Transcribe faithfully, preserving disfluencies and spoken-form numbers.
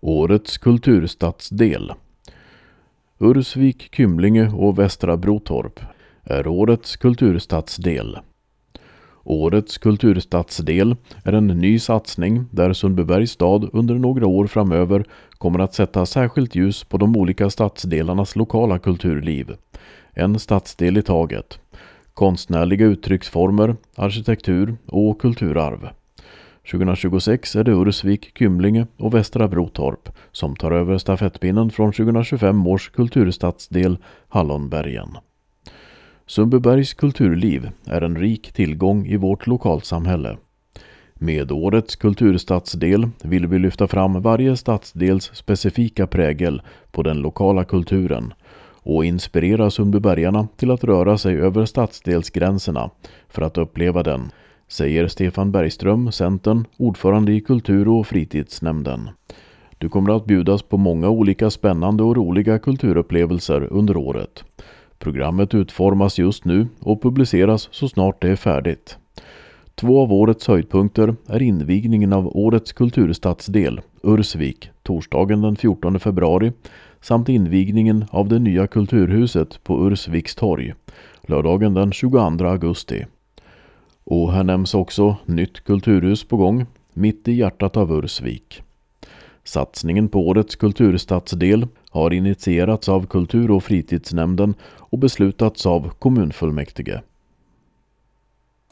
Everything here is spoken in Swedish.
Årets kulturstadsdel. Ursvik, Kymlinge och Västra Brotorp är årets kulturstadsdel. Årets kulturstadsdel är en ny satsning där Sundbybergs stad under några år framöver kommer att sätta särskilt ljus på de olika stadsdelarnas lokala kulturliv. En stadsdel i taget. Konstnärliga uttrycksformer, arkitektur och kulturarv. tjugohundratjugosex är det Ursvik, Kymlinge och Västra Brotorp som tar över stafettpinnen från tjugohundratjugofem års kulturstadsdel Hallonbergen. Sundbybergs kulturliv är en rik tillgång i vårt lokalsamhälle. Med årets kulturstadsdel vill vi lyfta fram varje stadsdels specifika prägel på den lokala kulturen och inspirera sundbybergarna till att röra sig över stadsdelsgränserna för att uppleva den, säger Stefan Bergström, Centern, ordförande i kultur- och fritidsnämnden. Du kommer att bjudas på många olika spännande och roliga kulturupplevelser under året. Programmet utformas just nu och publiceras så snart det är färdigt. Två av årets höjdpunkter är invigningen av årets kulturstadsdel, Ursvik, torsdagen den fjortonde februari, samt invigningen av det nya kulturhuset på Ursviks torg, lördagen den tjugoandra augusti. Och här nämns också nytt kulturhus på gång, mitt i hjärtat av Ursvik. Satsningen på årets kulturstadsdel har initierats av kultur- och fritidsnämnden och beslutats av kommunfullmäktige.